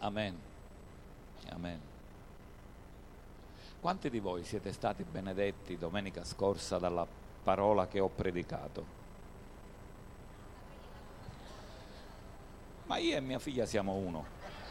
Amen. Amen. Quanti di voi siete stati benedetti domenica scorsa dalla parola che ho predicato? Ma io e mia figlia siamo uno.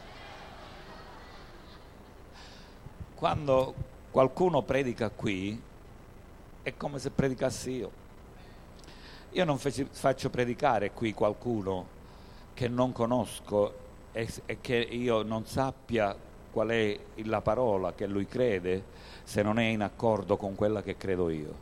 Quando qualcuno predica qui è come se predicassi io. Io non faccio predicare qui qualcuno che non conosco e che io non sappia qual è la parola che lui crede se non è in accordo con quella che credo io.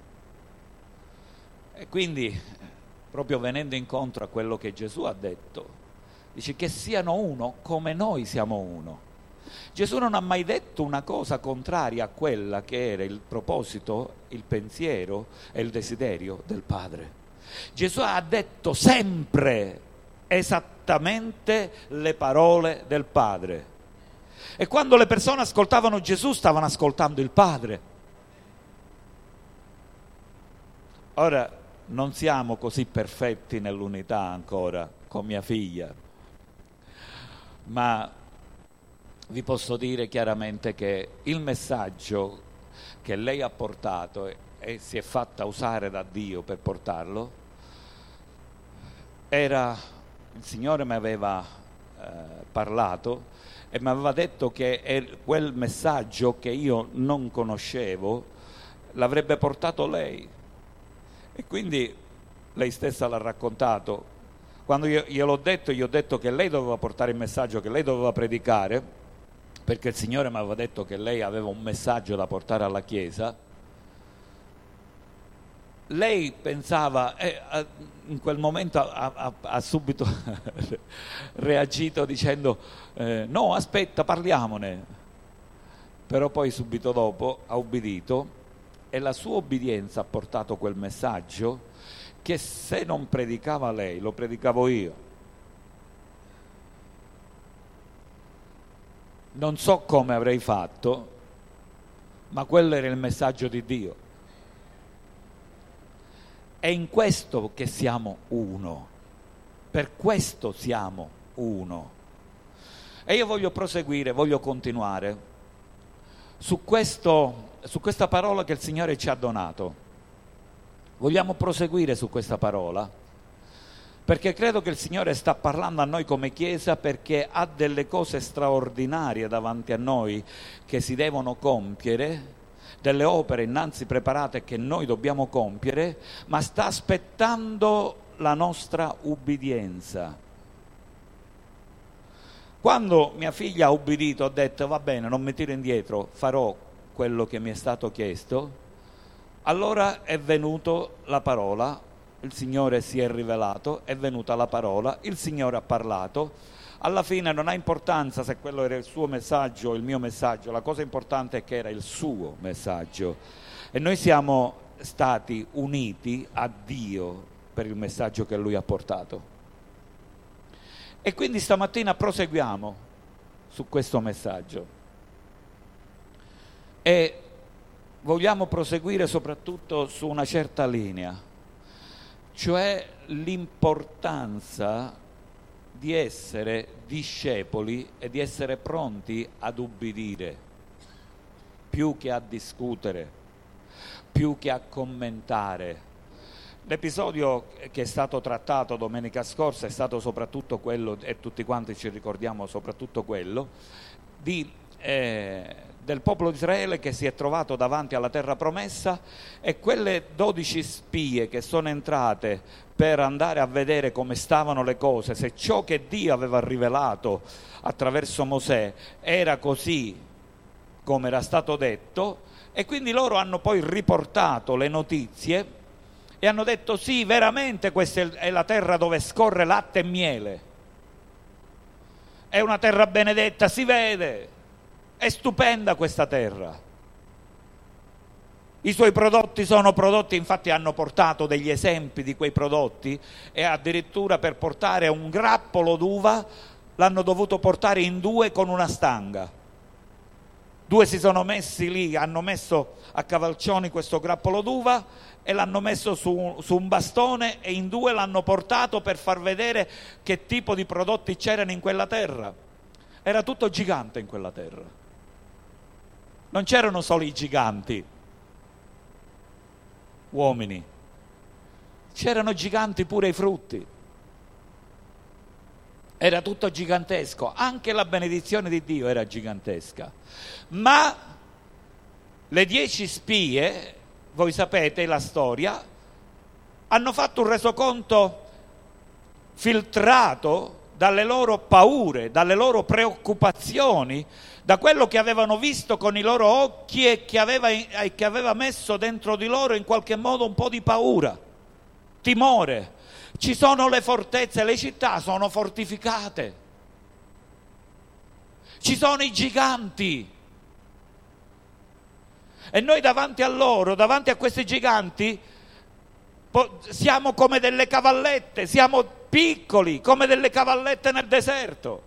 E quindi, proprio venendo incontro a quello che Gesù ha detto, dice che siano uno come noi siamo uno. Gesù non ha mai detto una cosa contraria a quella che era il proposito, il pensiero e il desiderio del Padre. Gesù ha detto sempre esattamente le parole del Padre. E quando le persone ascoltavano Gesù, stavano ascoltando il Padre. Ora, non siamo così perfetti nell'unità ancora con mia figlia, ma vi posso dire chiaramente che il messaggio che lei ha portato e si è fatta usare da Dio per portarlo, il Signore mi aveva parlato e mi aveva detto che quel messaggio che io non conoscevo l'avrebbe portato lei, e quindi lei stessa l'ha raccontato. Quando gliel'ho detto, gli ho detto che lei doveva portare il messaggio, che lei doveva predicare, perché il Signore mi aveva detto che lei aveva un messaggio da portare alla Chiesa. Lei pensava, in quel momento ha subito reagito dicendo no, aspetta, parliamone. Però poi subito dopo ha ubbidito, e la sua obbedienza ha portato quel messaggio che se non predicava lei, lo predicavo io. Non so come avrei fatto, ma quello era il messaggio di Dio. È in questo che siamo uno, per questo siamo uno. E io voglio proseguire, voglio continuare su questa parola che il Signore ci ha donato. Vogliamo proseguire su questa parola, perché credo che il Signore sta parlando a noi come Chiesa, perché ha delle cose straordinarie davanti a noi che si devono compiere, delle opere innanzi preparate che noi dobbiamo compiere, ma sta aspettando la nostra ubbidienza. Quando mia figlia ha ubbidito, ho detto va bene, non mi tiro indietro, farò quello che mi è stato chiesto. Allora è venuta la parola, il Signore si è rivelato, è venuta la parola, il Signore ha parlato. Alla fine non ha importanza se quello era il suo messaggio o il mio messaggio, la cosa importante è che era il suo messaggio, e noi siamo stati uniti a Dio per il messaggio che Lui ha portato. E quindi stamattina proseguiamo su questo messaggio e vogliamo proseguire soprattutto su una certa linea, cioè l'importanza di essere discepoli e di essere pronti ad ubbidire, più che a discutere, più che a commentare. L'episodio che è stato trattato domenica scorsa è stato soprattutto quello, e tutti quanti ci ricordiamo soprattutto quello, del popolo di Israele che si è trovato davanti alla terra promessa, e quelle 12 spie che sono entrate per andare a vedere come stavano le cose, se ciò che Dio aveva rivelato attraverso Mosè era così come era stato detto, e quindi loro hanno poi riportato le notizie e hanno detto sì, veramente questa è la terra dove scorre latte e miele, è una terra benedetta, si vede, è stupenda questa terra. I suoi prodotti sono prodotti, infatti hanno portato degli esempi di quei prodotti, e addirittura per portare un grappolo d'uva l'hanno dovuto portare in 2 con una stanga. 2 si sono messi lì, hanno messo a cavalcioni questo grappolo d'uva e l'hanno messo su un bastone, e in 2 l'hanno portato per far vedere che tipo di prodotti c'erano in quella terra. Era tutto gigante in quella terra. Non c'erano solo i giganti, uomini, c'erano giganti pure i frutti. Era tutto gigantesco, anche la benedizione di Dio era gigantesca. Ma le 10 spie, voi sapete la storia, hanno fatto un resoconto filtrato dalle loro paure, dalle loro preoccupazioni, da quello che avevano visto con i loro occhi e che aveva messo dentro di loro in qualche modo un po' di paura, timore. Ci sono le fortezze, le città sono fortificate, ci sono i giganti. E noi davanti a loro, davanti a questi giganti, siamo come delle cavallette, siamo piccoli, come delle cavallette nel deserto.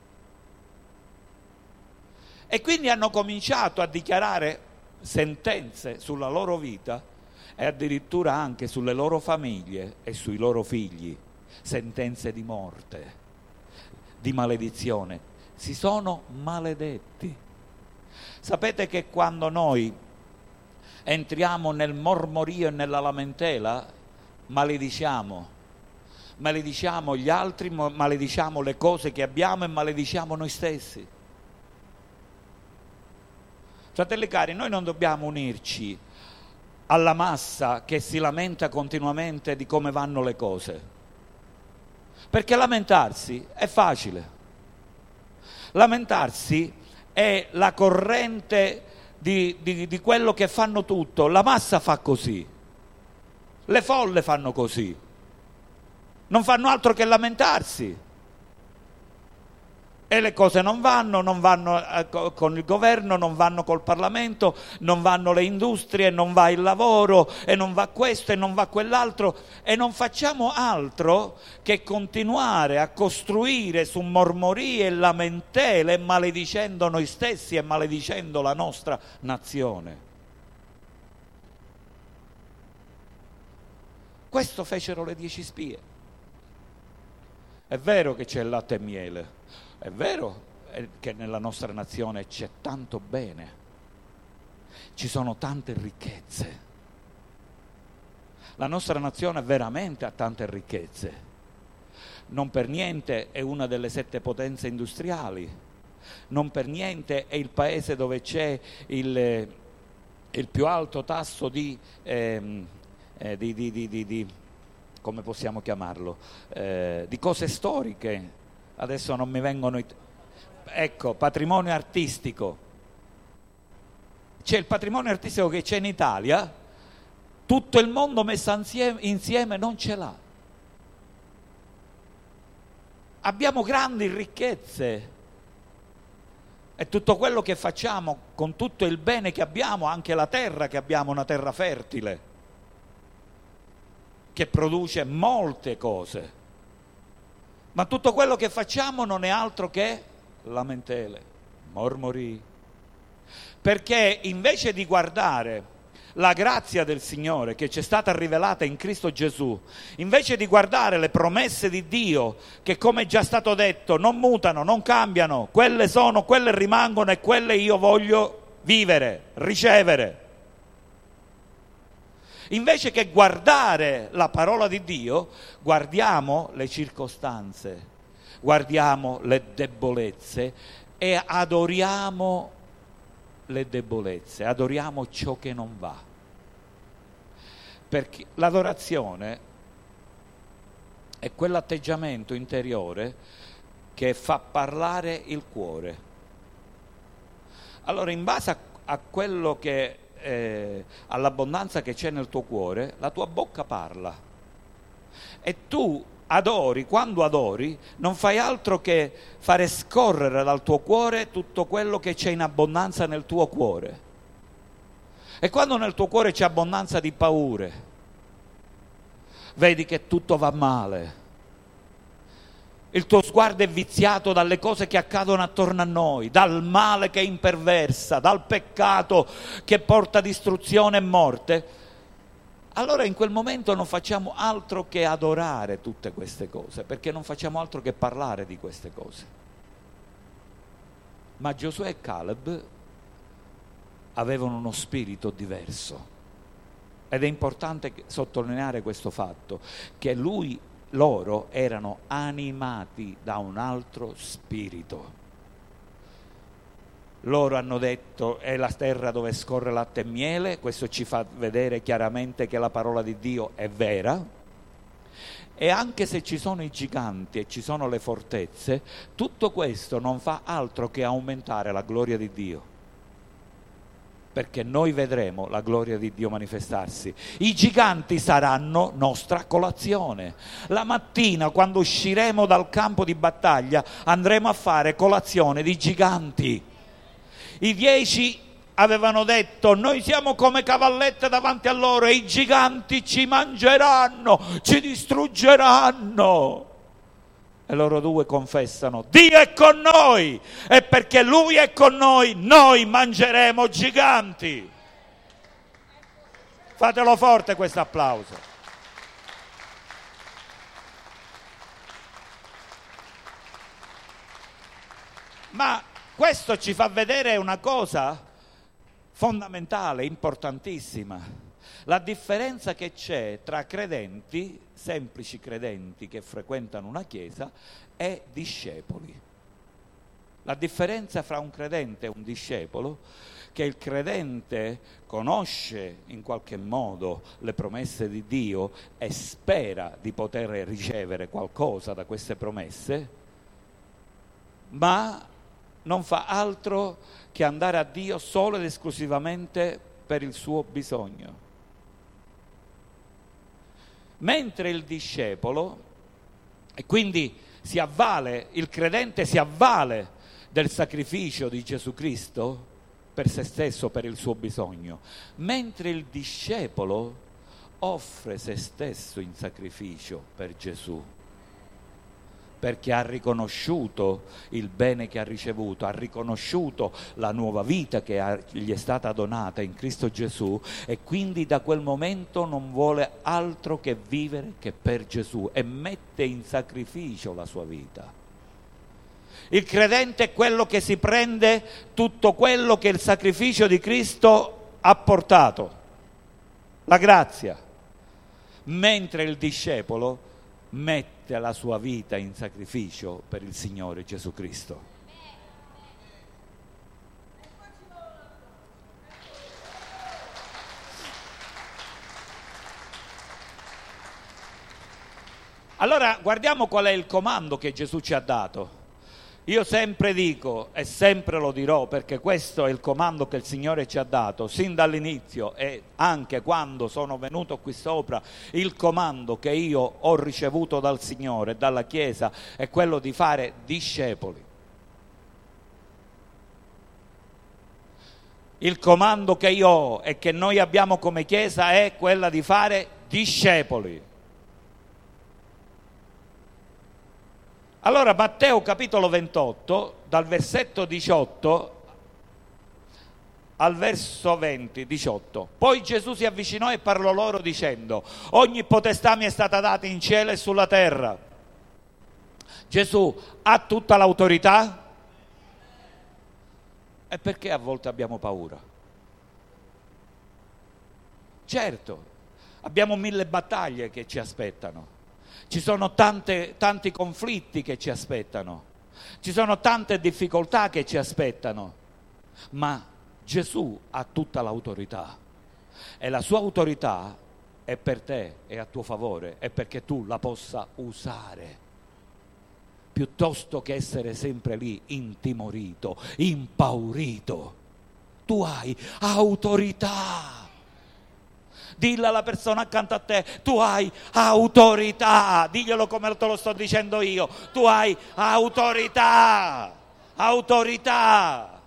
E quindi hanno cominciato a dichiarare sentenze sulla loro vita e addirittura anche sulle loro famiglie e sui loro figli, sentenze di morte, di maledizione. Si sono maledetti. Sapete che quando noi entriamo nel mormorio e nella lamentela, malediciamo gli altri, malediciamo le cose che abbiamo e malediciamo noi stessi. Fratelli cari, noi non dobbiamo unirci alla massa che si lamenta continuamente di come vanno le cose, perché lamentarsi è facile. Lamentarsi è la corrente di quello che fanno tutto. La massa fa così, le folle fanno così, non fanno altro che lamentarsi. E le cose non vanno con il governo, non vanno col Parlamento, non vanno le industrie, non va il lavoro, e non va questo e non va quell'altro, e non facciamo altro che continuare a costruire su mormorie e lamentele, maledicendo noi stessi e maledicendo la nostra nazione. Questo fecero le 10 spie. È vero che c'è il latte e miele, è vero che nella nostra nazione c'è tanto bene, ci sono tante ricchezze. La nostra nazione veramente ha tante ricchezze. Non per niente è una delle 7 potenze industriali, non per niente è il paese dove c'è il più alto tasso di come possiamo chiamarlo, di cose storiche. Adesso non mi vengono ecco, patrimonio artistico. C'è il patrimonio artistico che c'è in Italia, tutto il mondo messo insieme non ce l'ha. Abbiamo grandi ricchezze e tutto quello che facciamo con tutto il bene che abbiamo, anche la terra che abbiamo, una terra fertile che produce molte cose. Ma tutto quello che facciamo non è altro che lamentele, mormori. Perché invece di guardare la grazia del Signore che ci è stata rivelata in Cristo Gesù, invece di guardare le promesse di Dio che, come è già stato detto, non mutano, non cambiano, quelle sono, quelle rimangono e quelle io voglio vivere, ricevere. Invece che guardare la parola di Dio, guardiamo le circostanze, guardiamo le debolezze e adoriamo le debolezze, adoriamo ciò che non va. Perché l'adorazione è quell'atteggiamento interiore che fa parlare il cuore. Allora, in base a quello che all'abbondanza che c'è nel tuo cuore, la tua bocca parla. E tu adori, quando adori, non fai altro che fare scorrere dal tuo cuore tutto quello che c'è in abbondanza nel tuo cuore. E quando nel tuo cuore c'è abbondanza di paure, vedi che tutto va male. Il tuo sguardo è viziato dalle cose che accadono attorno a noi, dal male che imperversa, dal peccato che porta distruzione e morte. Allora in quel momento non facciamo altro che adorare tutte queste cose, perché non facciamo altro che parlare di queste cose. Ma Giosuè e Caleb avevano uno spirito diverso. Ed è importante sottolineare questo fatto, che loro erano animati da un altro spirito. Loro hanno detto è la terra dove scorre latte e miele, questo ci fa vedere chiaramente che la parola di Dio è vera, e anche se ci sono i giganti e ci sono le fortezze, tutto questo non fa altro che aumentare la gloria di Dio, perché noi vedremo la gloria di Dio manifestarsi. I giganti saranno nostra colazione. La mattina, quando usciremo dal campo di battaglia, andremo a fare colazione di giganti. I 10 avevano detto noi siamo come cavallette davanti a loro e i giganti ci mangeranno, ci distruggeranno. E loro 2 confessano Dio è con noi e perché Lui è con noi mangeremo giganti. Fatelo forte questo applauso. Ma questo ci fa vedere una cosa fondamentale, importantissima, la differenza che c'è tra credenti, semplici credenti che frequentano una chiesa, e discepoli. La differenza fra un credente e un discepolo, che il credente conosce in qualche modo le promesse di Dio e spera di poter ricevere qualcosa da queste promesse, ma non fa altro che andare a Dio solo ed esclusivamente per il suo bisogno. Mentre il discepolo, e quindi il credente si avvale del sacrificio di Gesù Cristo per se stesso, per il suo bisogno, mentre il discepolo offre se stesso in sacrificio per Gesù, perché ha riconosciuto il bene che ha ricevuto, ha riconosciuto la nuova vita che gli è stata donata in Cristo Gesù, e quindi da quel momento non vuole altro che vivere che per Gesù e mette in sacrificio la sua vita. Il credente è quello che si prende tutto quello che il sacrificio di Cristo ha portato, la grazia, mentre il discepolo mette la sua vita in sacrificio per il Signore Gesù Cristo. Allora guardiamo qual è il comando che Gesù ci ha dato. Io sempre dico e sempre lo dirò, perché questo è il comando che il Signore ci ha dato sin dall'inizio, e anche quando sono venuto qui sopra, il comando che io ho ricevuto dal Signore e dalla Chiesa è quello di fare discepoli. Il comando che io ho e che noi abbiamo come Chiesa è quella di fare discepoli. Allora Matteo capitolo 28, dal versetto 18 al verso 18. Poi Gesù si avvicinò e parlò loro dicendo: ogni potestà mi è stata data in cielo e sulla terra. Gesù ha tutta l'autorità? E perché a volte abbiamo paura? Certo, abbiamo 1000 battaglie che ci aspettano. Ci sono tanti conflitti che ci aspettano, ci sono tante difficoltà che ci aspettano, ma Gesù ha tutta l'autorità e la sua autorità è per te, è a tuo favore, è perché tu la possa usare, piuttosto che essere sempre lì intimorito, impaurito. Tu hai autorità. Dilla alla persona accanto a te: tu hai autorità. Diglielo come te lo sto dicendo io: tu hai autorità. Autorità.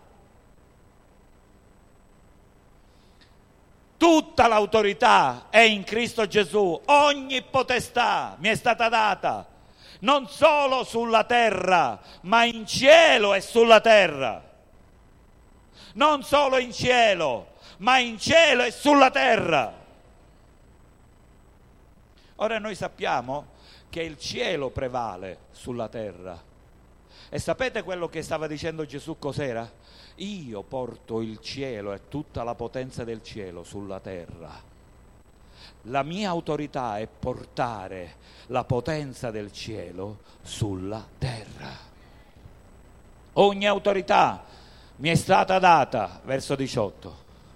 Tutta l'autorità è in Cristo Gesù. Ogni potestà mi è stata data, non solo sulla terra, ma in cielo e sulla terra. Non solo in cielo, ma in cielo e sulla terra. Ora noi sappiamo che il cielo prevale sulla terra, E sapete quello che stava dicendo Gesù cos'era? Io porto il cielo e tutta la potenza del cielo sulla terra. La mia autorità è portare la potenza del cielo sulla terra. Ogni autorità mi è stata data, verso 18.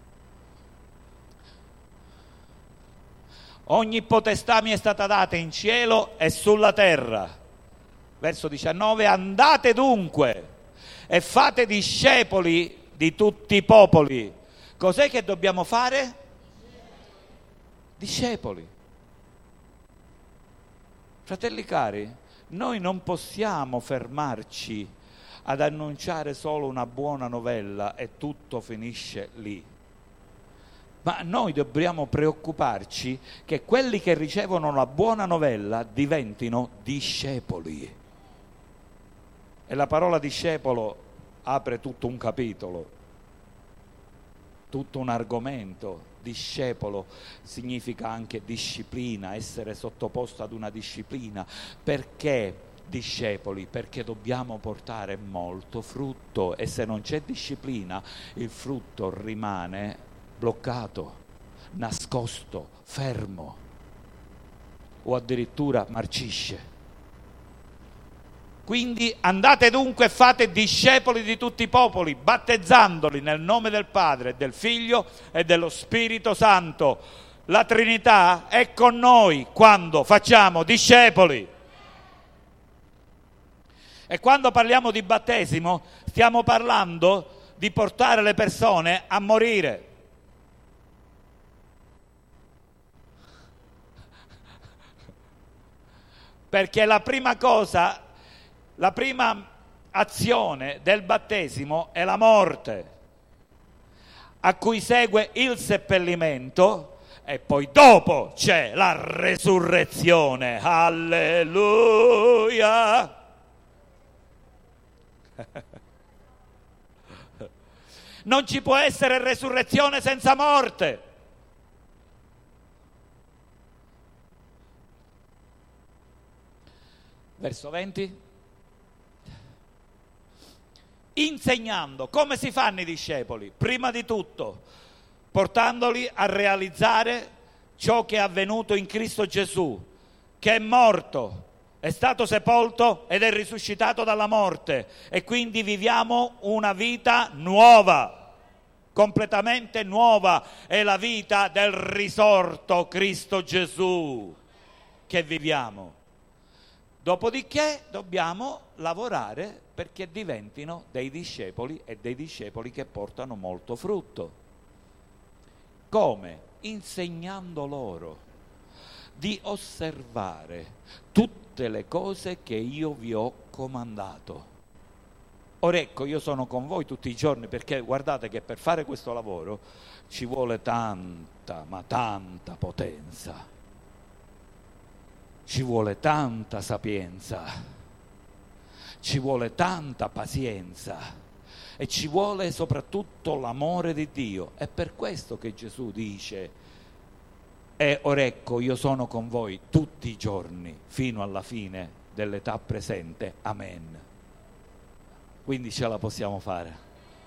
Ogni potestà mi è stata data in cielo e sulla terra. Verso 19, andate dunque e fate discepoli di tutti i popoli. Cos'è che dobbiamo fare? Discepoli. Fratelli cari, noi non possiamo fermarci ad annunciare solo una buona novella e tutto finisce lì. Ma noi dobbiamo preoccuparci che quelli che ricevono la buona novella diventino discepoli. E la parola discepolo apre tutto un capitolo, tutto un argomento. Discepolo significa anche disciplina, essere sottoposto ad una disciplina. Perché discepoli? Perché dobbiamo portare molto frutto, e se non c'è disciplina il frutto rimane bloccato, nascosto, fermo, o addirittura marcisce. Quindi andate dunque e fate discepoli di tutti i popoli, battezzandoli nel nome del Padre, del Figlio e dello Spirito Santo. La Trinità è con noi quando facciamo discepoli. E quando parliamo di battesimo stiamo parlando di portare le persone a morire. Perché la prima cosa, la prima azione del battesimo è la morte, a cui segue il seppellimento e poi dopo c'è la resurrezione. Alleluia! Non ci può essere resurrezione senza morte. Verso 20. Insegnando. Come si fanno i discepoli? Prima di tutto, portandoli a realizzare ciò che è avvenuto in Cristo Gesù, che è morto, è stato sepolto ed è risuscitato dalla morte, e quindi viviamo una vita nuova, completamente nuova. È la vita del risorto Cristo Gesù che viviamo. Dopodiché dobbiamo lavorare perché diventino dei discepoli, e dei discepoli che portano molto frutto. Come? Insegnando loro di osservare tutte le cose che io vi ho comandato. Ora ecco, io sono con voi tutti i giorni, perché guardate che per fare questo lavoro ci vuole tanta, ma tanta potenza. Ci vuole tanta sapienza, ci vuole tanta pazienza e ci vuole soprattutto l'amore di Dio. È per questo che Gesù dice: e ora ecco, io sono con voi tutti i giorni fino alla fine dell'età presente. Amen. Quindi ce la possiamo fare.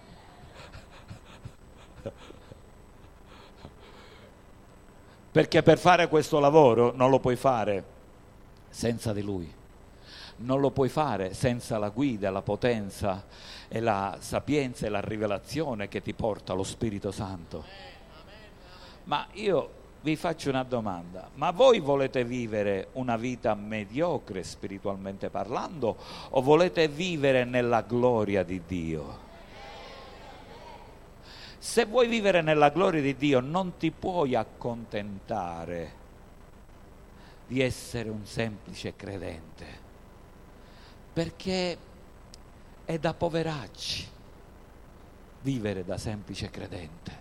Perché per fare questo lavoro non lo puoi fare senza di Lui, non lo puoi fare senza la guida, la potenza e la sapienza e la rivelazione che ti porta lo Spirito Santo. Ma io vi faccio una domanda: ma voi volete vivere una vita mediocre spiritualmente parlando, o volete vivere nella gloria di Dio? Se vuoi vivere nella gloria di Dio non ti puoi accontentare di essere un semplice credente, perché è da poveracci vivere da semplice credente.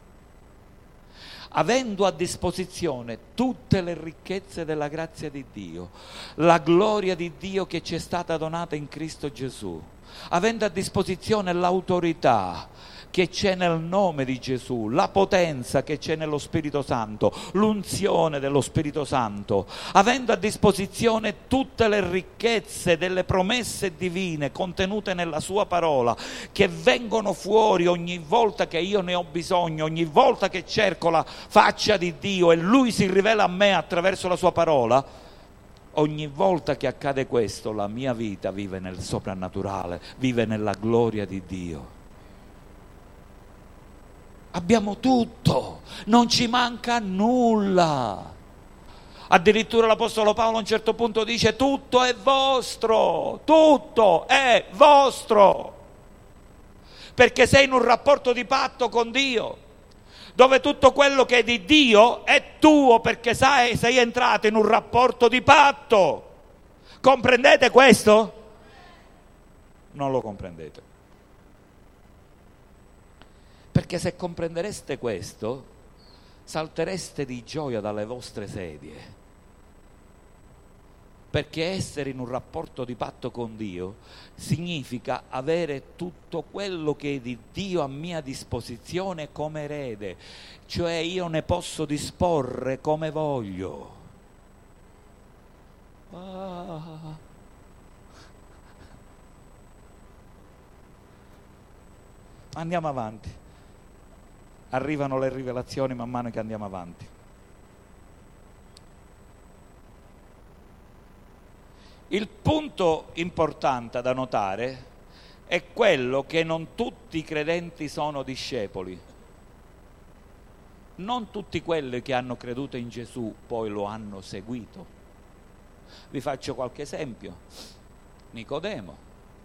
Avendo a disposizione tutte le ricchezze della grazia di Dio, la gloria di Dio che ci è stata donata in Cristo Gesù, avendo a disposizione l'autorità che c'è nel nome di Gesù, la potenza che c'è nello Spirito Santo, l'unzione dello Spirito Santo, avendo a disposizione tutte le ricchezze delle promesse divine contenute nella sua parola, che vengono fuori ogni volta che io ne ho bisogno, ogni volta che cerco la faccia di Dio e Lui si rivela a me attraverso la sua parola. Ogni volta che accade questo, la mia vita vive nel soprannaturale, vive nella gloria di Dio. Abbiamo tutto, non ci manca nulla. Addirittura l'Apostolo Paolo a un certo punto dice: tutto è vostro, tutto è vostro, perché sei in un rapporto di patto con Dio, dove tutto quello che è di Dio è tuo, perché sei entrato in un rapporto di patto. Comprendete questo? Non lo comprendete. Perché se comprendereste questo, saltereste di gioia dalle vostre sedie. Perché essere in un rapporto di patto con Dio significa avere tutto quello che è di Dio a mia disposizione come erede, cioè io ne posso disporre come voglio. Andiamo avanti. Arrivano le rivelazioni man mano che andiamo avanti. Il punto importante da notare è quello che non tutti i credenti sono discepoli. Non tutti quelli che hanno creduto in Gesù poi lo hanno seguito. Vi faccio qualche esempio. Nicodemo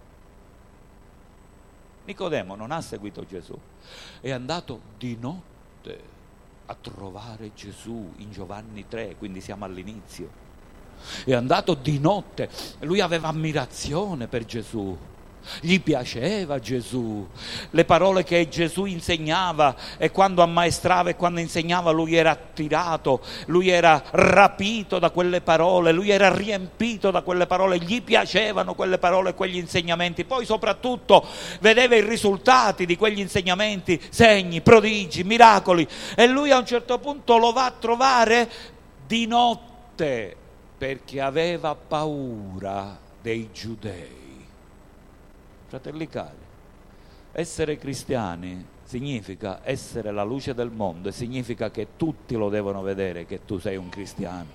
non ha seguito Gesù, è andato di notte a trovare Gesù in Giovanni 3, quindi siamo all'inizio. È andato di notte, lui aveva ammirazione per Gesù, gli piaceva Gesù, le parole che Gesù insegnava, e quando ammaestrava e quando insegnava lui era attirato, lui era rapito da quelle parole, lui era riempito da quelle parole, gli piacevano quelle parole e quegli insegnamenti. Poi soprattutto vedeva i risultati di quegli insegnamenti, segni, prodigi, miracoli, e lui a un certo punto lo va a trovare di notte perché aveva paura dei giudei. Fratelli cari, essere cristiani significa essere la luce del mondo e significa che tutti lo devono vedere che tu sei un cristiano.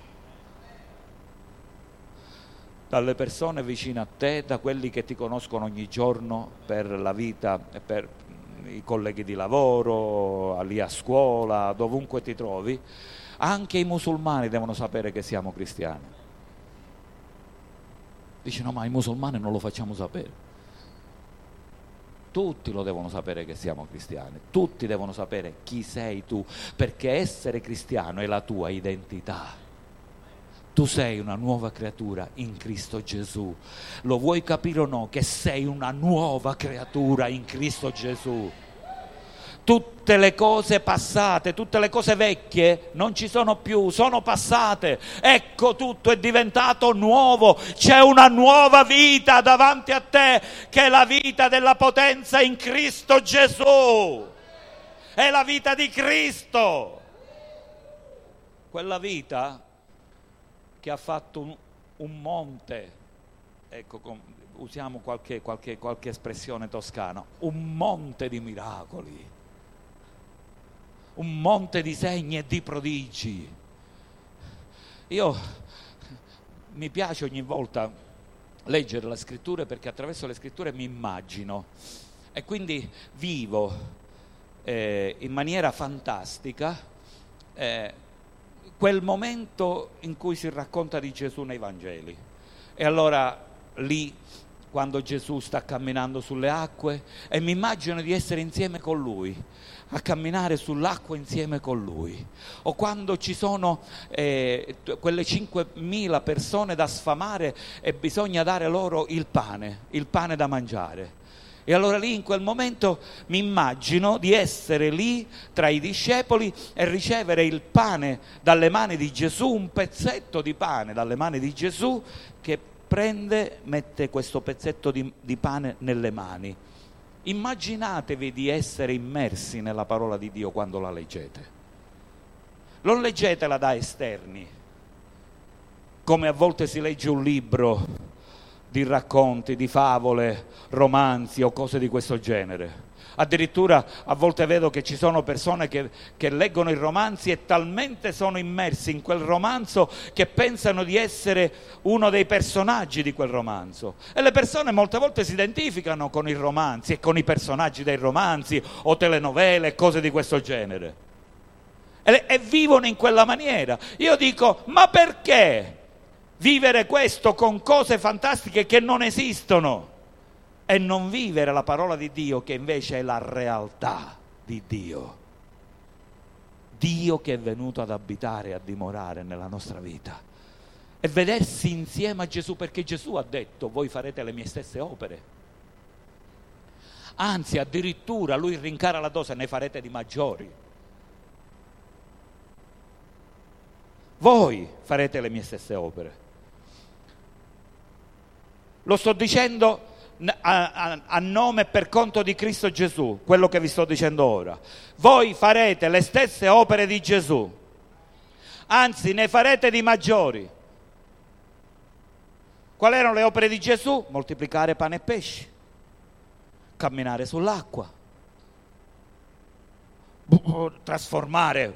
Dalle persone vicine a te, da quelli che ti conoscono ogni giorno per la vita, per i colleghi di lavoro, lì a scuola, dovunque ti trovi, anche i musulmani devono sapere che siamo cristiani. Dici: no, ma i musulmani non lo facciamo sapere. Tutti lo devono sapere che siamo cristiani, tutti devono sapere chi sei tu, perché essere cristiano è la tua identità. Tu sei una nuova creatura in Cristo Gesù. Lo vuoi capire o no che sei una nuova creatura in Cristo Gesù? Tutte le cose passate, tutte le cose vecchie non ci sono più, sono passate. Ecco, tutto è diventato nuovo. C'è una nuova vita davanti a te, che è la vita della potenza in Cristo Gesù. È la vita di Cristo. Quella vita che ha fatto un monte, ecco, usiamo qualche espressione toscana, un monte di miracoli, un monte di segni e di prodigi. Mi piace ogni volta leggere le scritture, perché attraverso le scritture mi immagino e quindi vivo in maniera fantastica quel momento in cui si racconta di Gesù nei Vangeli. E allora lì, quando Gesù sta camminando sulle acque, e mi immagino di essere insieme con Lui, a camminare sull'acqua insieme con Lui. O quando ci sono quelle 5.000 persone da sfamare e bisogna dare loro il pane da mangiare. E allora lì, in quel momento, mi immagino di essere lì tra i discepoli e ricevere il pane dalle mani di Gesù, un pezzetto di pane dalle mani di Gesù, che prende, mette questo pezzetto di pane nelle mani. Immaginatevi di essere immersi nella parola di Dio quando la leggete. Non leggetela da esterni, come a volte si legge un libro di racconti, di favole, romanzi o cose di questo genere. Addirittura a volte vedo che ci sono persone che leggono i romanzi e talmente sono immersi in quel romanzo che pensano di essere uno dei personaggi di quel romanzo. E le persone molte volte si identificano con i romanzi e con i personaggi dei romanzi o telenovele e cose di questo genere. E vivono in quella maniera. Io dico, ma perché vivere questo con cose fantastiche che non esistono e non vivere la parola di Dio, che invece è la realtà di Dio? Dio che è venuto ad abitare e a dimorare nella nostra vita e vedersi insieme a Gesù, perché Gesù ha detto: voi farete le mie stesse opere. Anzi, addirittura lui rincara la dose: ne farete di maggiori. Voi farete le mie stesse opere. Lo sto dicendo a nome e per conto di Cristo Gesù, quello che vi sto dicendo ora. Voi farete le stesse opere di Gesù, anzi ne farete di maggiori. Quali erano le opere di Gesù? Moltiplicare pane e pesci, camminare sull'acqua, trasformare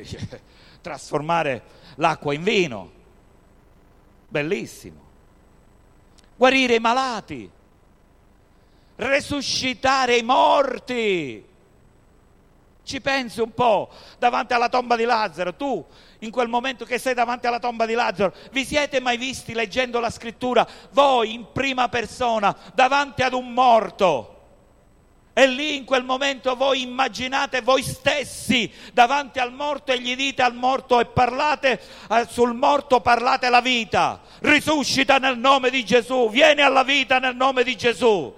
l'acqua in vino, bellissimo, guarire i malati, resuscitare i morti. Ci pensi un po', davanti alla tomba di Lazzaro, tu in quel momento che sei davanti alla tomba di Lazzaro, vi siete mai visti leggendo la scrittura, voi in prima persona davanti ad un morto? E lì in quel momento voi immaginate voi stessi davanti al morto e gli dite al morto e parlate sul morto, parlate la vita: risuscita nel nome di Gesù, vieni alla vita nel nome di Gesù.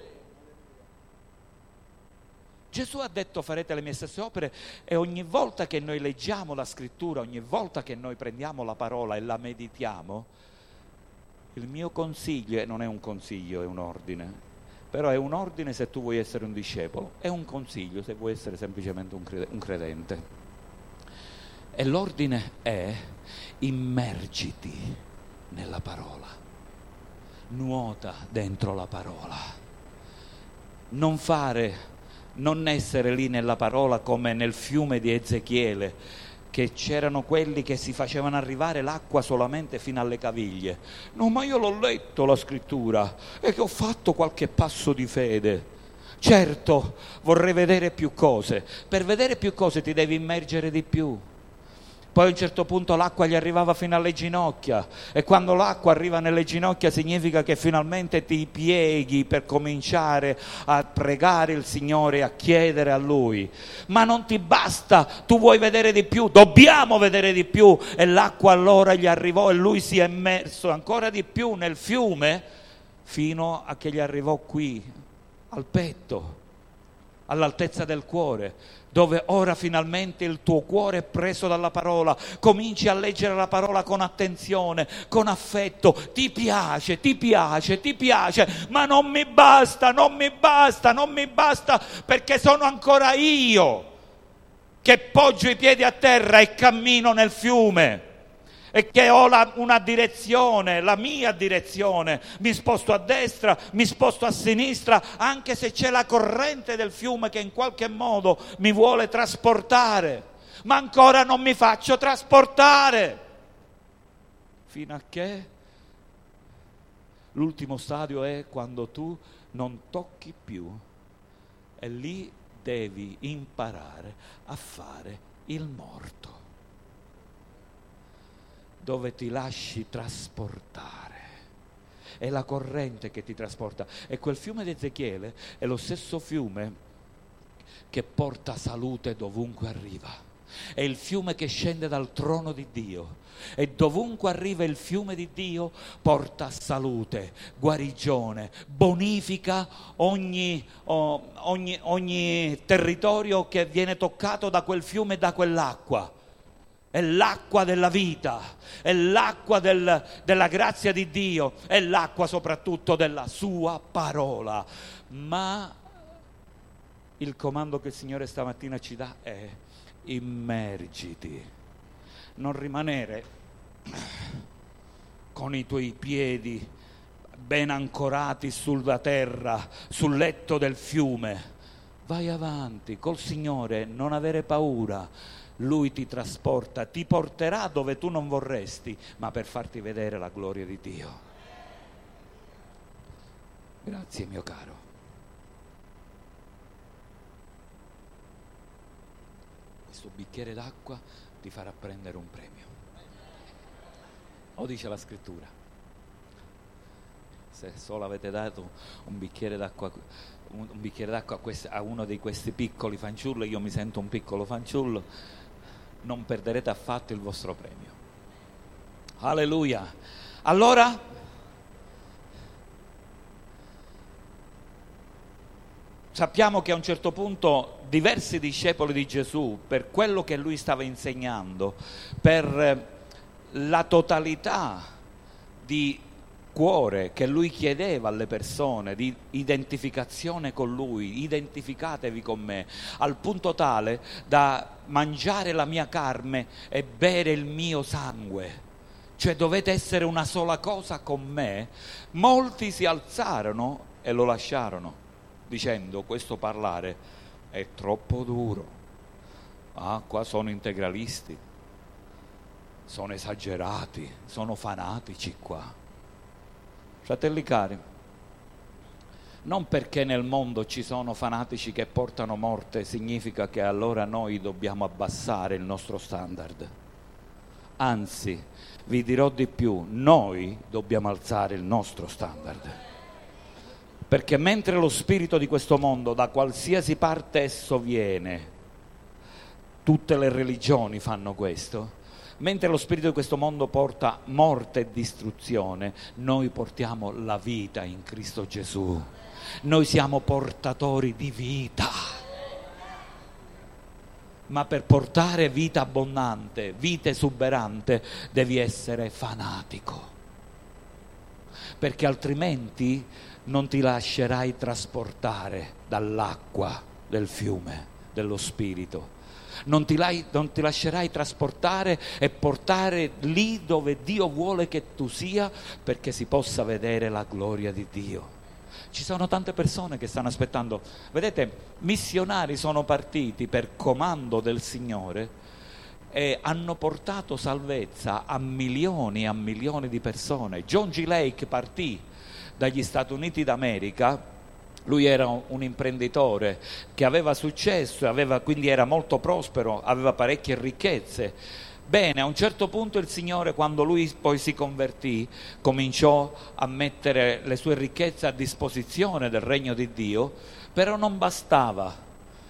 Gesù ha detto: farete le mie stesse opere. E ogni volta che noi leggiamo la scrittura, ogni volta che noi prendiamo la parola e la meditiamo, il mio consiglio, e non è un consiglio, è un ordine, però è un ordine se tu vuoi essere un discepolo, è un consiglio se vuoi essere semplicemente un credente. E l'ordine è: immergiti nella parola, nuota dentro la parola, non essere lì nella parola come nel fiume di Ezechiele, che c'erano quelli che si facevano arrivare l'acqua solamente fino alle caviglie. No, ma io l'ho letto la scrittura e che ho fatto qualche passo di fede. Certo, vorrei vedere più cose. Per vedere più cose ti devi immergere di più. Poi a un certo punto l'acqua gli arrivava fino alle ginocchia, e quando l'acqua arriva nelle ginocchia significa che finalmente ti pieghi per cominciare a pregare il Signore, a chiedere a Lui. Ma non ti basta, tu vuoi vedere di più, dobbiamo vedere di più. E l'acqua allora gli arrivò e lui si è immerso ancora di più nel fiume, fino a che gli arrivò qui, al petto, all'altezza del cuore, dove ora finalmente il tuo cuore è preso dalla parola, cominci a leggere la parola con attenzione, con affetto, ti piace, ma non mi basta, perché sono ancora io che poggio i piedi a terra e cammino nel fiume, e che ho una direzione, la mia direzione, mi sposto a destra, mi sposto a sinistra, anche se c'è la corrente del fiume che in qualche modo mi vuole trasportare, ma ancora non mi faccio trasportare, fino a che l'ultimo stadio è quando tu non tocchi più, e lì devi imparare a fare il morto, dove ti lasci trasportare. È la corrente che ti trasporta. E quel fiume di Ezechiele è lo stesso fiume che porta salute dovunque arriva. È il fiume che scende dal trono di Dio, e dovunque arriva il fiume di Dio porta salute, guarigione, bonifica ogni territorio che viene toccato da quel fiume e da quell'acqua. è l'acqua della vita, è l'acqua della grazia di Dio, è l'acqua soprattutto della sua parola. Ma il comando che il Signore stamattina ci dà è: immergiti, non rimanere con i tuoi piedi ben ancorati sulla terra, sul letto del fiume. Vai avanti col Signore, non avere paura. Lui ti trasporta, ti porterà dove tu non vorresti, ma per farti vedere la gloria di Dio. Grazie, mio caro. Questo bicchiere d'acqua ti farà prendere un premio. Lo dice la scrittura. Se solo avete dato un bicchiere d'acqua a uno di questi piccoli fanciulli, io mi sento un piccolo fanciullo, non perderete affatto il vostro premio. Alleluia. Allora, sappiamo che a un certo punto diversi discepoli di Gesù, per quello che lui stava insegnando, per la totalità di cuore che lui chiedeva alle persone, di identificazione con lui, identificatevi con me, al punto tale da mangiare la mia carne e bere il mio sangue, cioè dovete essere una sola cosa con me. Molti si alzarono e lo lasciarono, dicendo: questo parlare è troppo duro, qua sono integralisti, sono esagerati, sono fanatici qua. Fratelli cari, non perché nel mondo ci sono fanatici che portano morte significa che allora noi dobbiamo abbassare il nostro standard. Anzi, vi dirò di più, noi dobbiamo alzare il nostro standard. Perché mentre lo spirito di questo mondo, da qualsiasi parte esso viene, tutte le religioni fanno questo, mentre lo spirito di questo mondo porta morte e distruzione, noi portiamo la vita in Cristo Gesù. Noi siamo portatori di vita. Ma per portare vita abbondante, vita esuberante, devi essere fanatico. Perché altrimenti non ti lascerai trasportare dall'acqua del fiume, dello spirito. Non ti lascerai trasportare e portare lì dove Dio vuole che tu sia, perché si possa vedere la gloria di Dio. Ci sono tante persone che stanno aspettando. Vedete, missionari sono partiti per comando del Signore e hanno portato salvezza a milioni e milioni di persone. John G. Lake partì dagli Stati Uniti d'America. Lui era un imprenditore che aveva successo, quindi era molto prospero, aveva parecchie ricchezze. Bene, a un certo punto il Signore, quando lui poi si convertì, cominciò a mettere le sue ricchezze a disposizione del regno di Dio, però non bastava.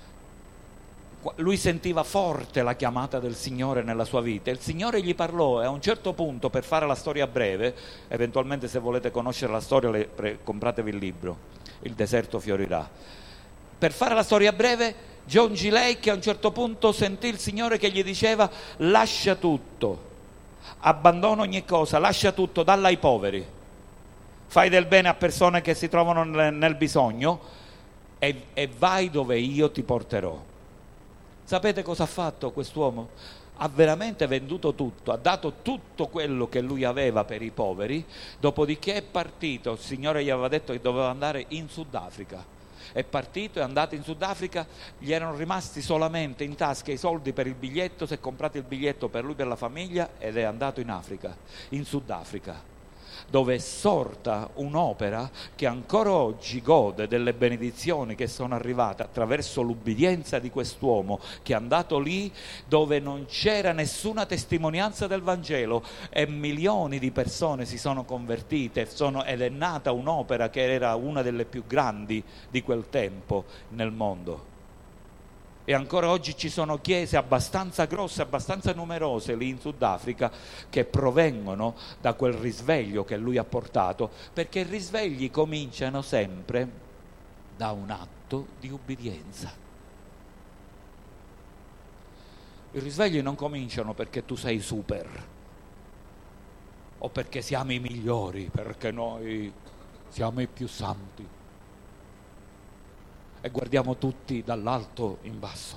Lui sentiva forte la chiamata del Signore nella sua vita. Il Signore gli parlò e a un certo punto, per fare la storia breve, eventualmente se volete conoscere la storia compratevi il libro, Il deserto fiorirà. Per fare la storia breve, John G. Lake a un certo punto sentì il Signore che gli diceva: lascia tutto, abbandona ogni cosa, lascia tutto, dalla ai poveri, fai del bene a persone che si trovano nel bisogno e vai dove io ti porterò. Sapete cosa ha fatto quest'uomo? Ha veramente venduto tutto, ha dato tutto quello che lui aveva per i poveri, dopodiché è partito. Il Signore gli aveva detto che doveva andare in Sudafrica. È partito, è andato in Sudafrica, gli erano rimasti solamente in tasca i soldi per il biglietto, si è comprato il biglietto per lui e per la famiglia ed è andato in Africa, in Sudafrica, dove è sorta un'opera che ancora oggi gode delle benedizioni che sono arrivate attraverso l'ubbidienza di quest'uomo che è andato lì dove non c'era nessuna testimonianza del Vangelo e milioni di persone si sono convertite ed è nata un'opera che era una delle più grandi di quel tempo nel mondo. E ancora oggi ci sono chiese abbastanza grosse, abbastanza numerose lì in Sudafrica che provengono da quel risveglio che lui ha portato, perché i risvegli cominciano sempre da un atto di ubbidienza. I risvegli non cominciano perché tu sei super o perché siamo i migliori, perché noi siamo i più santi e guardiamo tutti dall'alto in basso,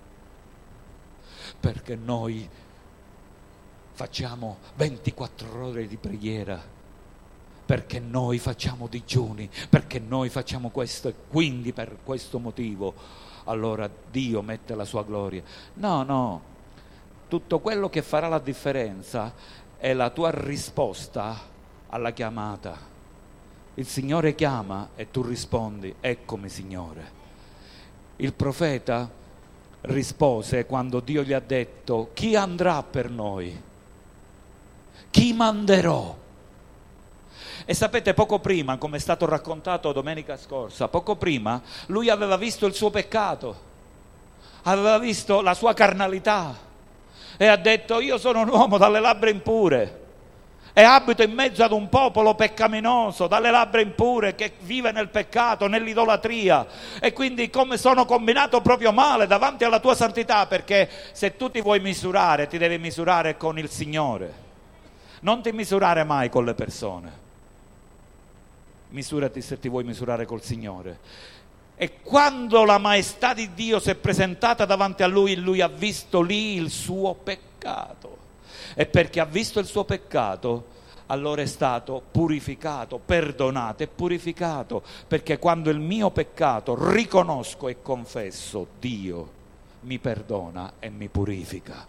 perché noi facciamo 24 ore di preghiera, perché noi facciamo digiuni, perché noi facciamo questo e quindi per questo motivo allora Dio mette la sua gloria. No, tutto quello che farà la differenza è la tua risposta alla chiamata. Il Signore chiama e tu rispondi: eccomi Signore. Il profeta rispose quando Dio gli ha detto: chi andrà per noi? Chi manderò? E sapete, poco prima, come è stato raccontato domenica scorsa, poco prima lui aveva visto il suo peccato, aveva visto la sua carnalità e ha detto: io sono un uomo dalle labbra impure e abito in mezzo ad un popolo peccaminoso, dalle labbra impure, che vive nel peccato, nell'idolatria, e quindi come sono combinato proprio male davanti alla tua santità, perché se tu ti vuoi misurare, ti devi misurare con il Signore, non ti misurare mai con le persone. Misurati se ti vuoi misurare col Signore. E quando la maestà di Dio si è presentata davanti a lui ha visto lì il suo peccato, e perché ha visto il suo peccato allora è stato purificato, perdonato e purificato, perché quando il mio peccato riconosco e confesso, Dio mi perdona e mi purifica.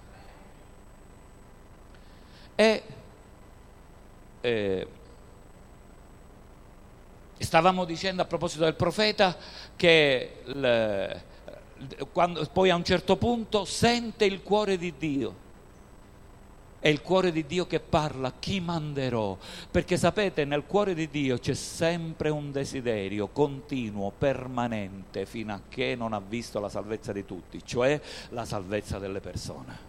Stavamo dicendo a proposito del profeta che quando poi a un certo punto sente il cuore di Dio, è il cuore di Dio che parla: chi manderò? Perché sapete, nel cuore di Dio c'è sempre un desiderio continuo, permanente, fino a che non ha visto la salvezza di tutti, cioè la salvezza delle persone.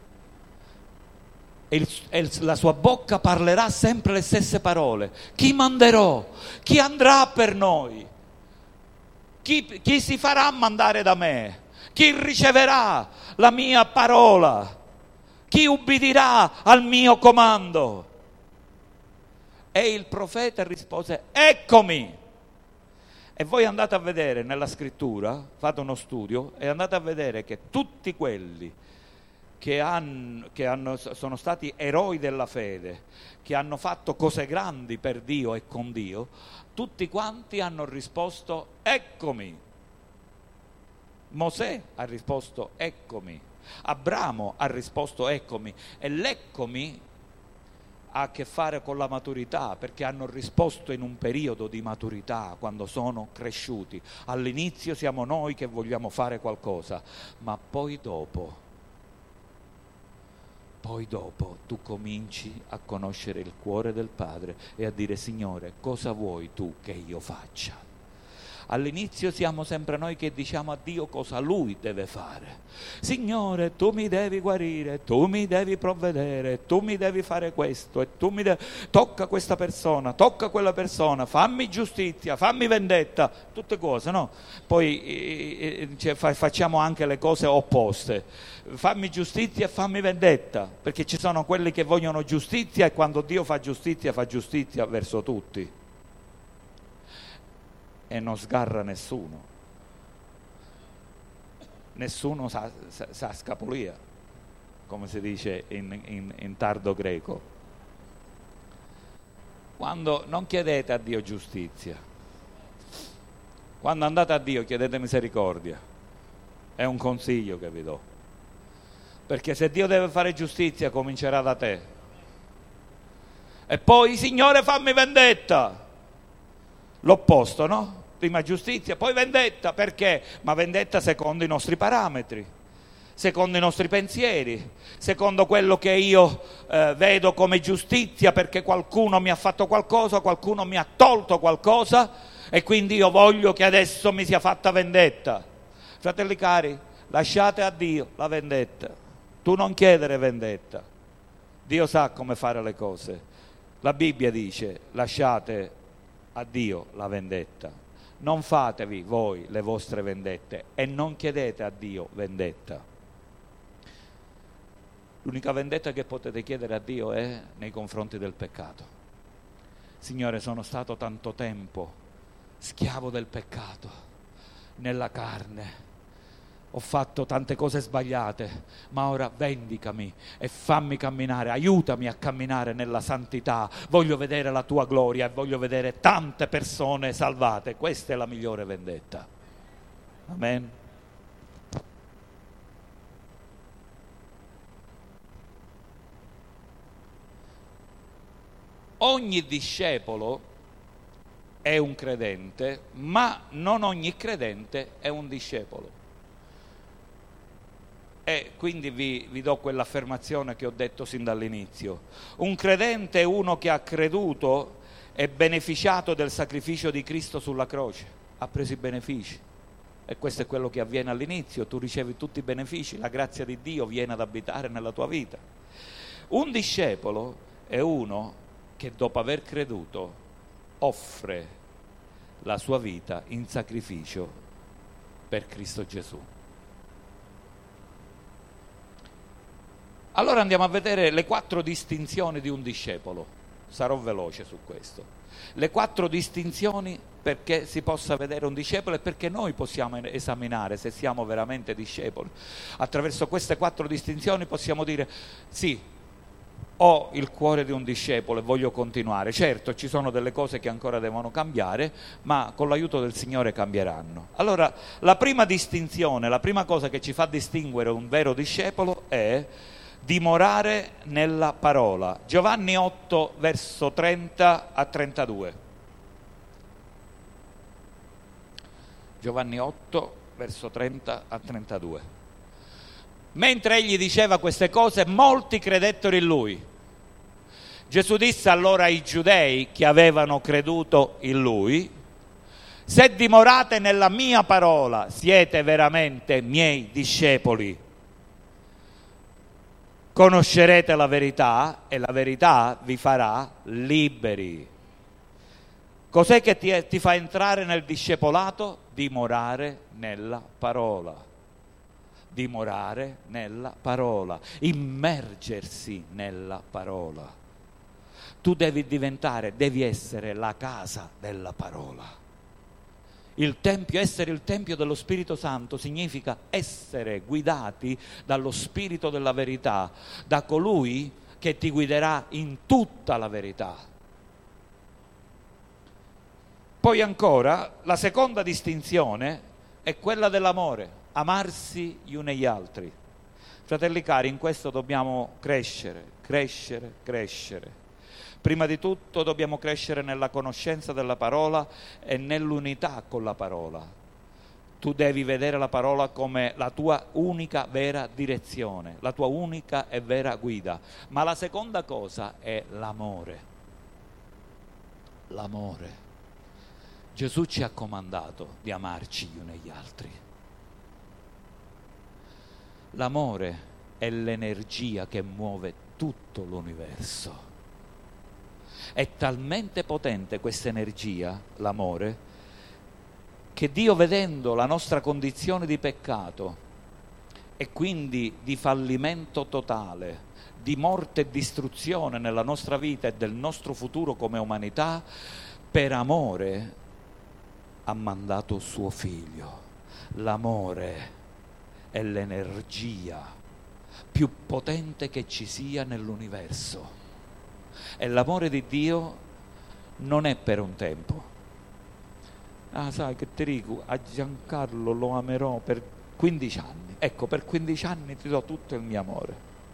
E la sua bocca parlerà sempre le stesse parole: chi manderò? Chi andrà per noi? Chi si farà mandare da me? Chi riceverà la mia parola? Chi ubbidirà al mio comando? E il profeta rispose: eccomi. E voi andate a vedere nella scrittura, fate uno studio e andate a vedere che tutti quelli sono stati eroi della fede, che hanno fatto cose grandi per Dio e con Dio, tutti quanti hanno risposto: eccomi. Mosè ha risposto: eccomi. Abramo ha risposto: eccomi. E l'eccomi ha a che fare con la maturità, perché hanno risposto in un periodo di maturità, quando sono cresciuti. All'inizio siamo noi che vogliamo fare qualcosa, ma poi dopo tu cominci a conoscere il cuore del Padre e a dire: Signore, cosa vuoi tu che io faccia? All'inizio siamo sempre noi che diciamo a Dio cosa Lui deve fare. Signore, tu mi devi guarire, tu mi devi provvedere, tu mi devi fare questo, e tu tocca questa persona, tocca quella persona, fammi giustizia, fammi vendetta, tutte cose, no? Poi facciamo anche le cose opposte: fammi giustizia e fammi vendetta, perché ci sono quelli che vogliono giustizia e quando Dio fa giustizia verso tutti e non sgarra nessuno sa scapolia, come si dice in tardo greco. Quando non chiedete a Dio giustizia, quando andate a Dio chiedete misericordia, è un consiglio che vi do, perché se Dio deve fare giustizia comincerà da te, e poi Signore fammi vendetta, l'opposto, no? Prima giustizia, poi vendetta. Perché? Ma vendetta secondo i nostri parametri, secondo i nostri pensieri, secondo quello che io vedo come giustizia, perché qualcuno mi ha fatto qualcosa, qualcuno mi ha tolto qualcosa, e quindi io voglio che adesso mi sia fatta vendetta. Fratelli cari, lasciate a Dio la vendetta. Tu non chiedere vendetta, Dio sa come fare le cose. La Bibbia dice: lasciate a Dio la vendetta, non fatevi voi le vostre vendette e non chiedete a Dio vendetta. L'unica vendetta che potete chiedere a Dio è nei confronti del peccato. Signore, sono stato tanto tempo schiavo del peccato, nella carne. Ho fatto tante cose sbagliate, ma ora vendicami e fammi camminare, aiutami a camminare nella santità. Voglio vedere la tua gloria e voglio vedere tante persone salvate. Questa è la migliore vendetta. Amen. Ogni discepolo è un credente, ma non ogni credente è un discepolo. E quindi vi do quell'affermazione che ho detto sin dall'inizio. Un credente è uno che ha creduto e beneficiato del sacrificio di Cristo sulla croce, ha preso i benefici. E questo è quello che avviene all'inizio, tu ricevi tutti i benefici, la grazia di Dio viene ad abitare nella tua vita. Un discepolo è uno che dopo aver creduto offre la sua vita in sacrificio per Cristo Gesù. Allora andiamo a vedere le 4 distinzioni di un discepolo. Sarò veloce su questo. Le 4 distinzioni perché si possa vedere un discepolo e perché noi possiamo esaminare se siamo veramente discepoli. Attraverso queste 4 distinzioni possiamo dire: sì, ho il cuore di un discepolo e voglio continuare. Certo, ci sono delle cose che ancora devono cambiare, ma con l'aiuto del Signore cambieranno. Allora, la prima distinzione, la prima cosa che ci fa distinguere un vero discepolo è dimorare nella parola. Giovanni 8, verso 30 a 32. Giovanni 8, verso 30 a 32. Mentre egli diceva queste cose, molti credettero in lui. Gesù disse allora ai giudei che avevano creduto in lui: se dimorate nella mia parola, siete veramente miei discepoli. Conoscerete la verità e la verità vi farà liberi. Cos'è che ti fa entrare nel discepolato? Dimorare nella parola. Dimorare nella parola, immergersi nella parola. Tu devi essere la casa della parola. Il tempio, essere il tempio dello Spirito Santo significa essere guidati dallo Spirito della verità, da colui che ti guiderà in tutta la verità. Poi ancora, la seconda distinzione è quella dell'amore, amarsi gli uni gli altri. Fratelli cari, in questo dobbiamo crescere. Prima di tutto dobbiamo crescere nella conoscenza della parola e nell'unità con la parola. Tu devi vedere la parola come la tua unica vera direzione, la tua unica e vera guida. Ma la seconda cosa è l'amore. L'amore. Gesù ci ha comandato di amarci gli uni gli altri. L'amore è l'energia che muove tutto l'universo. È talmente potente questa energia, l'amore, che Dio, vedendo la nostra condizione di peccato e quindi di fallimento totale, di morte e distruzione nella nostra vita e del nostro futuro come umanità, per amore ha mandato suo figlio. L'amore è l'energia più potente che ci sia nell'universo. E l'amore di Dio non è per un tempo. Sai che ti dico, a Giancarlo lo amerò per 15 anni. Ecco, per 15 anni ti do tutto il mio amore.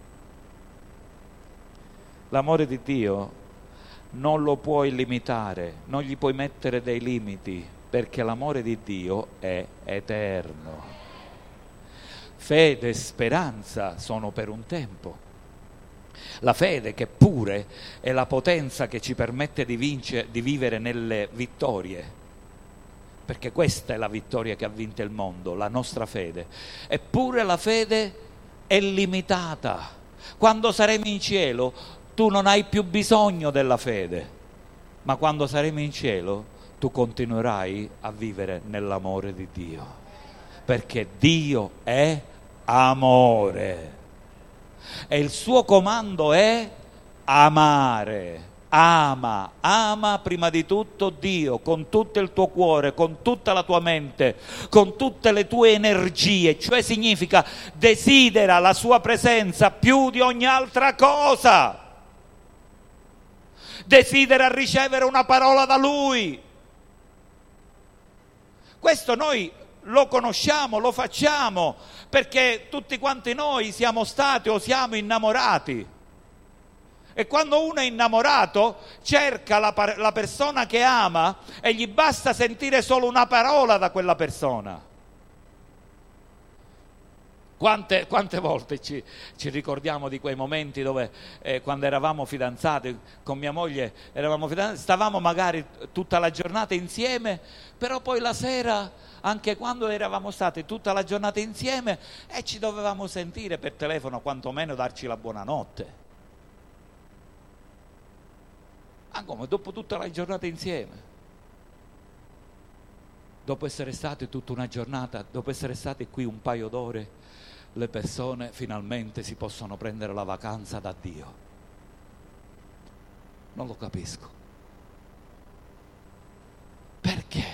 L'amore di Dio non lo puoi limitare, non gli puoi mettere dei limiti, perché l'amore di Dio è eterno. Fede e speranza sono per un tempo. La fede, che pure è la potenza che ci permette di vivere nelle vittorie, perché questa è la vittoria che ha vinto il mondo, la nostra fede. Eppure la fede è limitata. Quando saremo in cielo tu non hai più bisogno della fede, ma quando saremo in cielo tu continuerai a vivere nell'amore di Dio, perché Dio è amore. E il suo comando è amare. Ama prima di tutto Dio con tutto il tuo cuore, con tutta la tua mente, con tutte le tue energie, cioè significa desidera la sua presenza più di ogni altra cosa. Desidera ricevere una parola da Lui. Questo noi lo conosciamo, lo facciamo, perché tutti quanti noi siamo stati o siamo innamorati. E quando uno è innamorato cerca la persona che ama e gli basta sentire solo una parola da quella persona. Quante volte ci ricordiamo di quei momenti dove quando eravamo fidanzati con mia moglie, stavamo magari tutta la giornata insieme, però poi la sera, anche quando eravamo stati tutta la giornata insieme, ci dovevamo sentire per telefono, quantomeno darci la buonanotte. Come dopo tutta la giornata insieme, dopo essere stati tutta una giornata, dopo essere stati qui un paio d'ore, le persone finalmente si possono prendere la vacanza da Dio. Non lo capisco. Perché?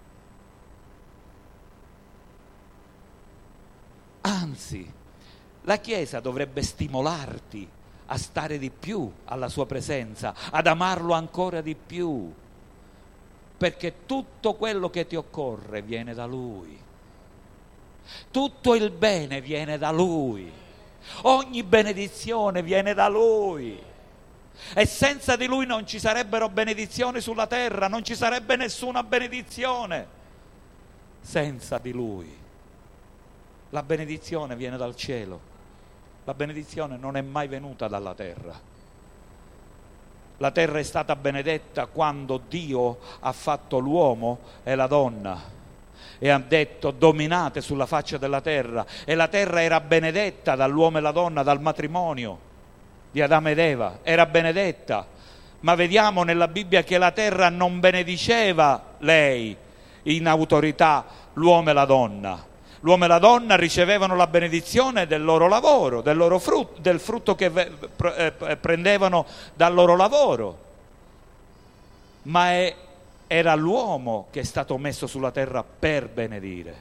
Anzi, la Chiesa dovrebbe stimolarti a stare di più alla sua presenza, ad amarlo ancora di più, perché tutto quello che ti occorre viene da Lui, tutto il bene viene da Lui, ogni benedizione viene da Lui, e senza di Lui non ci sarebbero benedizioni sulla terra, non ci sarebbe nessuna benedizione senza di Lui. La benedizione viene dal cielo. La benedizione non è mai venuta dalla terra. La terra è stata benedetta quando Dio ha fatto l'uomo e la donna e ha detto: dominate sulla faccia della terra, e la terra era benedetta dall'uomo e la donna, dal matrimonio di Adamo ed Eva, era benedetta. Ma vediamo nella Bibbia che la terra non benediceva lei in autorità, l'uomo e la donna. L'uomo e la donna ricevevano la benedizione del loro lavoro, del loro frutto, del frutto che prendevano dal loro lavoro. Ma era l'uomo che è stato messo sulla terra per benedire.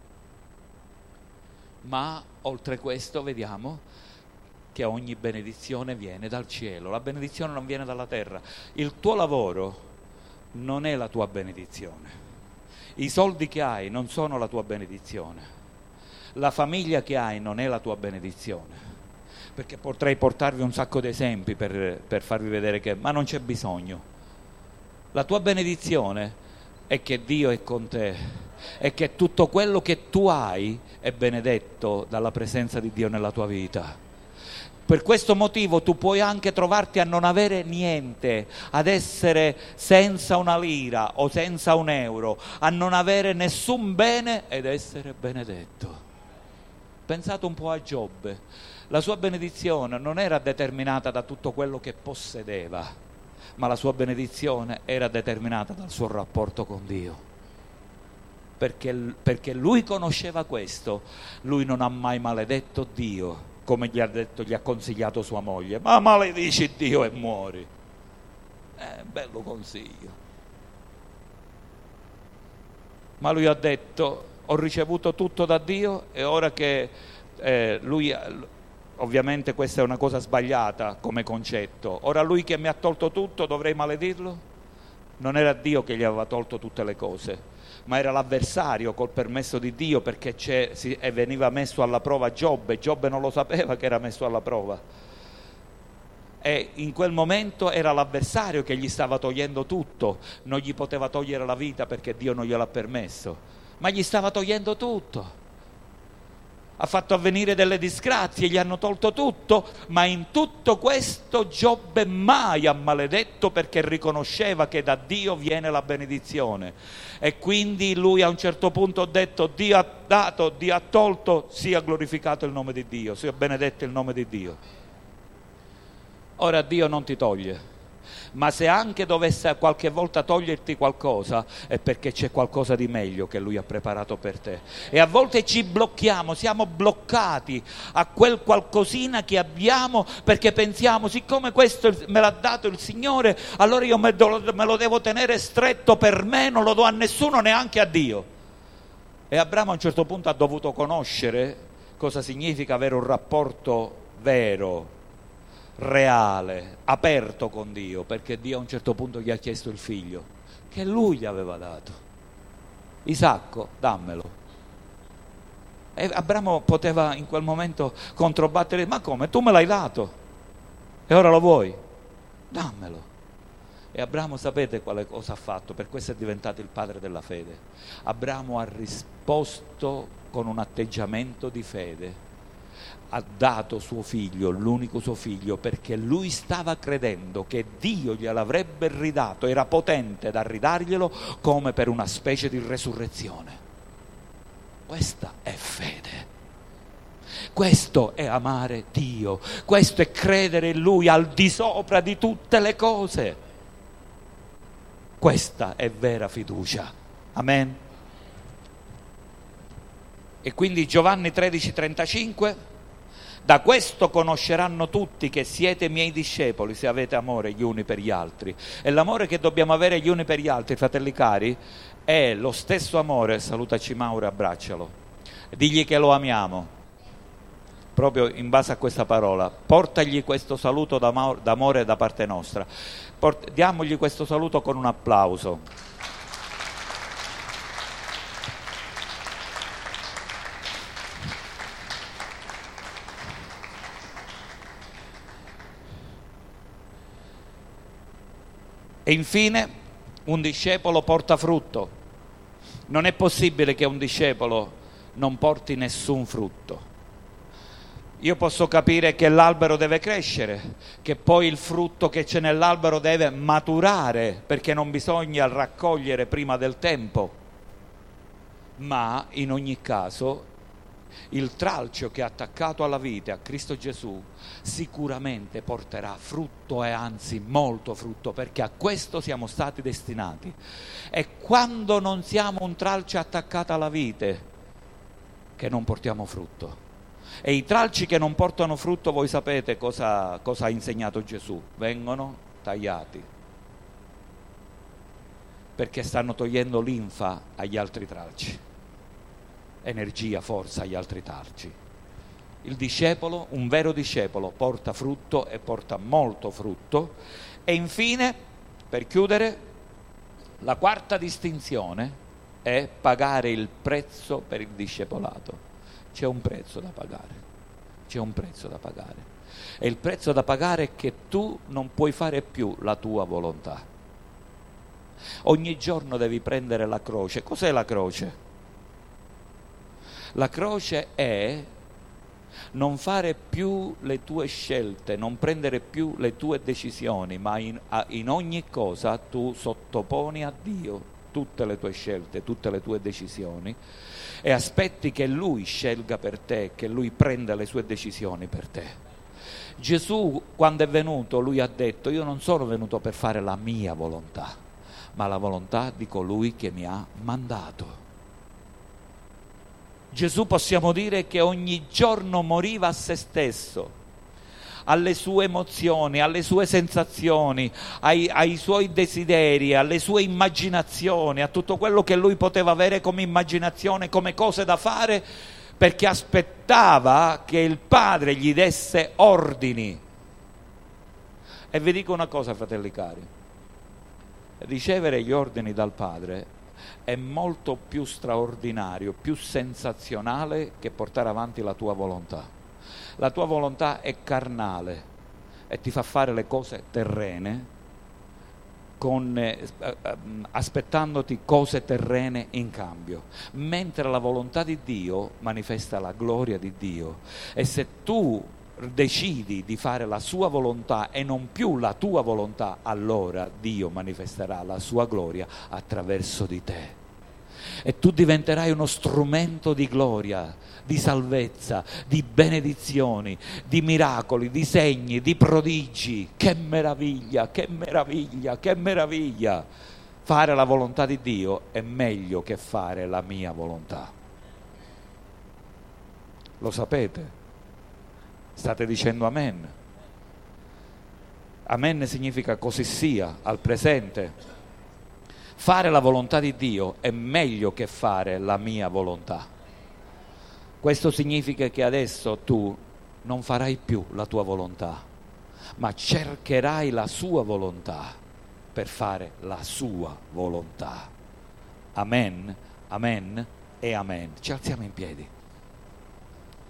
Ma oltre questo vediamo che ogni benedizione viene dal cielo. La benedizione non viene dalla terra. Il tuo lavoro non è la tua benedizione. I soldi che hai non sono la tua benedizione, la famiglia che hai non è la tua benedizione, perché potrei portarvi un sacco di esempi per farvi vedere ma non c'è bisogno. La tua benedizione è che Dio è con te e che tutto quello che tu hai è benedetto dalla presenza di Dio nella tua vita. Per questo motivo tu puoi anche trovarti a non avere niente, ad essere senza una lira o senza un euro, a non avere nessun bene ed essere benedetto. Pensate un po' a Giobbe. La sua benedizione non era determinata da tutto quello che possedeva, ma la sua benedizione era determinata dal suo rapporto con Dio. Perché lui conosceva questo, lui non ha mai maledetto Dio, come gli ha consigliato sua moglie: ma maledici Dio e muori. Bello consiglio. Ma lui ha detto: ho ricevuto tutto da Dio, e ora che lui, ovviamente questa è una cosa sbagliata come concetto, ora lui che mi ha tolto tutto dovrei maledirlo? Non era Dio che gli aveva tolto tutte le cose, ma era l'avversario col permesso di Dio, perché veniva messo alla prova Giobbe. Giobbe non lo sapeva che era messo alla prova, e in quel momento era l'avversario che gli stava togliendo tutto. Non gli poteva togliere la vita perché Dio non gliel'ha permesso, ma gli stava togliendo tutto. Ha fatto avvenire delle disgrazie, gli hanno tolto tutto, ma in tutto questo Giobbe mai ha maledetto, perché riconosceva che da Dio viene la benedizione. E quindi lui a un certo punto ha detto: Dio ha dato, Dio ha tolto, sia glorificato il nome di Dio, sia benedetto il nome di Dio. Ora Dio non ti toglie, Ma se anche dovesse qualche volta toglierti qualcosa, è perché c'è qualcosa di meglio che Lui ha preparato per te. E a volte ci blocchiamo, siamo bloccati a quel qualcosina che abbiamo, perché pensiamo, siccome questo me l'ha dato il Signore, allora io me lo devo tenere stretto per me, non lo do a nessuno, neanche a Dio. E Abramo a un certo punto ha dovuto conoscere cosa significa avere un rapporto vero, reale, aperto con Dio, perché Dio a un certo punto gli ha chiesto il figlio che lui gli aveva dato. Isacco, dammelo. E Abramo poteva in quel momento controbattere: ma come, tu me l'hai dato e ora lo vuoi? Dammelo. E Abramo, sapete quale cosa ha fatto? Per questo è diventato il padre della fede. Abramo ha risposto con un atteggiamento di fede, ha dato suo figlio, l'unico suo figlio, perché lui stava credendo che Dio gliel'avrebbe ridato, era potente da ridarglielo come per una specie di resurrezione. Questa è fede, questo è amare Dio, questo è credere in Lui al di sopra di tutte le cose. Questa è vera fiducia, amen. E quindi Giovanni 13,35: da questo conosceranno tutti che siete miei discepoli, se avete amore gli uni per gli altri. E l'amore che dobbiamo avere gli uni per gli altri, fratelli cari, è lo stesso amore. Salutaci Mauro e abbraccialo, digli che lo amiamo, proprio in base a questa parola. Portagli questo saluto d'amore da parte nostra. Diamogli questo saluto con un applauso. E infine, un discepolo porta frutto. Non è possibile che un discepolo non porti nessun frutto. Io posso capire che l'albero deve crescere, che poi il frutto che c'è nell'albero deve maturare, perché non bisogna raccogliere prima del tempo. Ma in ogni caso il tralcio che è attaccato alla vite, a Cristo Gesù, sicuramente porterà frutto, e anzi molto frutto, perché a questo siamo stati destinati. E quando non siamo un tralcio attaccato alla vite, che non portiamo frutto. E i tralci che non portano frutto, voi sapete cosa ha insegnato Gesù? Vengono tagliati, perché stanno togliendo linfa agli altri tralci, energia, forza agli altri tralci. Il discepolo, un vero discepolo, porta frutto, e porta molto frutto. E infine, per chiudere, la quarta distinzione è pagare il prezzo per il discepolato. C'è un prezzo da pagare, c'è un prezzo da pagare. E il prezzo da pagare è che tu non puoi fare più la tua volontà. Ogni giorno devi prendere la croce. Cos'è la croce? La croce è non fare più le tue scelte, non prendere più le tue decisioni, ma in ogni cosa tu sottoponi a Dio tutte le tue scelte, tutte le tue decisioni, e aspetti che Lui scelga per te, che Lui prenda le sue decisioni per te. Gesù, quando è venuto, Lui ha detto: io non sono venuto per fare la mia volontà, ma la volontà di colui che mi ha mandato. Gesù, possiamo dire che ogni giorno moriva a se stesso, alle sue emozioni, alle sue sensazioni, ai suoi desideri, alle sue immaginazioni, a tutto quello che lui poteva avere come immaginazione, come cose da fare, perché aspettava che il Padre gli desse ordini. E vi dico una cosa, fratelli cari: ricevere gli ordini dal Padre è molto più straordinario, più sensazionale che portare avanti la tua volontà. La tua volontà è carnale e ti fa fare le cose terrene, aspettandoti cose terrene in cambio, mentre la volontà di Dio manifesta la gloria di Dio. E se tu decidi di fare la sua volontà e non più la tua volontà, allora Dio manifesterà la sua gloria attraverso di te. e tu diventerai uno strumento di gloria, di salvezza, di benedizioni, di miracoli, di segni, di prodigi. Che meraviglia, che meraviglia, che meraviglia! Fare la volontà di Dio è meglio che fare la mia volontà. Lo sapete? State dicendo amen? Amen significa così sia, al presente. Fare la volontà di Dio è meglio che fare la mia volontà. Questo significa che adesso tu non farai più la tua volontà, ma cercherai la sua volontà per fare la sua volontà. Amen, amen e amen. Ci alziamo in piedi.